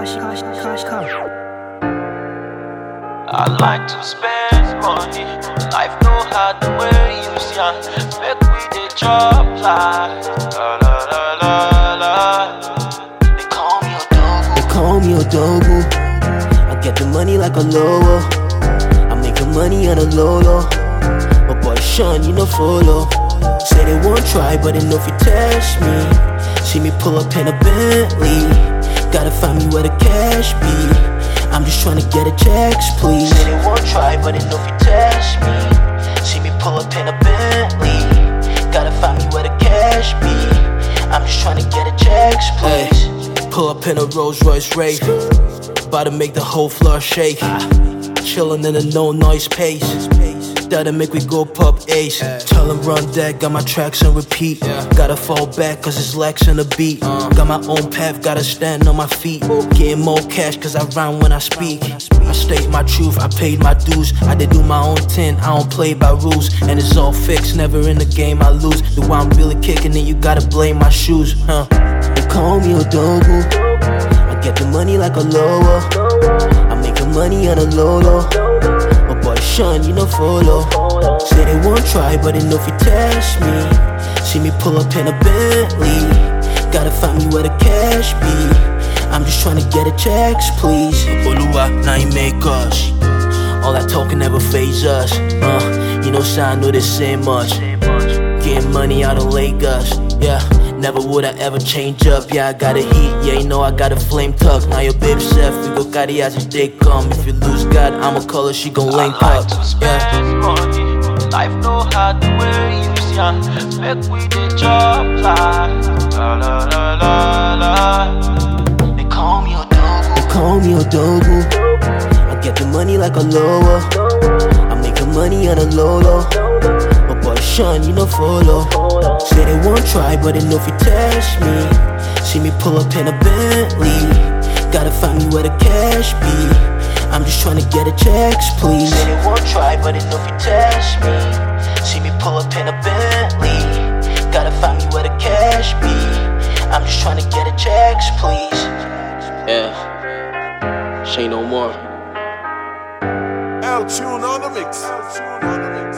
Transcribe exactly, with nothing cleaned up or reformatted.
Cash, cash, cash, cash. I like to spend money. Life know how the way you see. Make we dey drop life. La la la la la. They call me Odogu. They call me Odogu. I get the money like a lowo. I'm making money on a low low. My boy Sean, you know follow. Say they won't try, but they know if you test me. See me pull up in a Bentley. Gotta find me where the cash be. I'm just tryna get a checks, please. Say they won't try, but they know if you test me. See me pull up in a Bentley. Gotta find me where the cash be. I'm just tryna get a checks, please. Ay, pull up in a Rolls Royce Wraith. About to make the whole floor shake. Chillin' in a no noise pace. That'll make we go pop ace. Tell them run that, got my tracks on repeat. Gotta fall back cause it's lax on the beat. Got my own path, gotta stand on my feet. Getting more cash cause I rhyme when I speak. I state my truth, I paid my dues. I did do my own thing, I don't play by rules. And it's all fixed, never in the game I lose. The way I'm really kicking it, you gotta blame my shoes, huh? They call me Odogu. I get the money like a lower. I'm making money on a low low. My boy Sean, you know follow. Say they won't try, but they know if you test me. See me pull up in a Bentley. Gotta find me where the cash be. I'm just tryna get a checks, please. Oluwa, now you make us. All that talking never phase us. Uh, you know, so I know this ain't much. Getting money out of Lagos, yeah. Never would I ever change up, yeah, I got a heat, yeah, you know I got a flame tuck. Now your babe Seth, we go carry as a day come. If you lose God, I'ma call her, she gon' link I like up, to spend yeah. money. Life know how the way you see. Make we dey drop life. La la la la la. They call me Odogu. They call me Odogu. I get the money like a lower. I'm making money on a low low. My boy Sean, you know follow. Say they won't try, but they know if you test me. See me pull up in a Bentley. Gotta find me where the cash be. I'm just tryna get a checks, please. Say they won't try, but they know if you test me. See me pull up in a Bentley. Gotta find me where the cash be. I'm just tryna get a checks, please. Yeah, Shay no more. L-Tune on the mix. L-Tune on the mix.